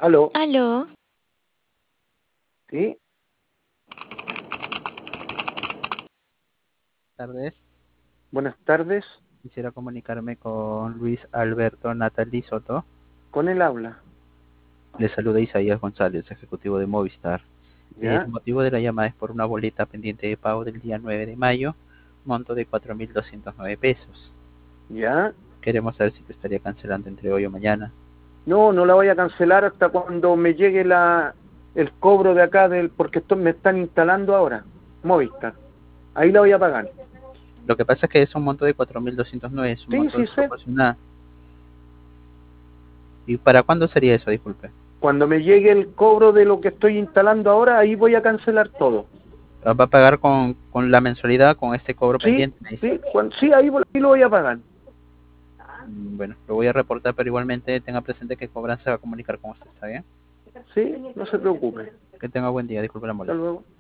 Aló, Aló, ¿sí? Tardes. Buenas tardes, Quisiera comunicarme con Luis Alberto Natali Soto. con él habla, Le saluda Isaías González, ejecutivo de Movistar. El ¿ya? motivo de la llamada es por una boleta pendiente de pago del día 9 de mayo, monto de 4.209 pesos. ¿Ya? Queremos saber si te estaría cancelando entre hoy o mañana. No, no la voy a cancelar hasta cuando me llegue el cobro de acá, porque esto me están instalando ahora, Movistar. Ahí la voy a pagar. Lo que pasa es que es un monto de 4.209, es un Sí, monto sí sé. desproporcional. ¿Y para cuándo sería eso? Disculpe. Cuando me llegue el cobro de lo que estoy instalando ahora, ahí voy a cancelar todo. ¿Va a pagar con la mensualidad, con este cobro Sí, pendiente, me dice? sí, sí, ahí lo voy a pagar. Bueno, lo voy a reportar, pero igualmente tenga presente que Cobranza se va a comunicar con usted, ¿está bien? Sí, no se preocupe. Que tenga buen día, disculpe la Hasta molestia. luego.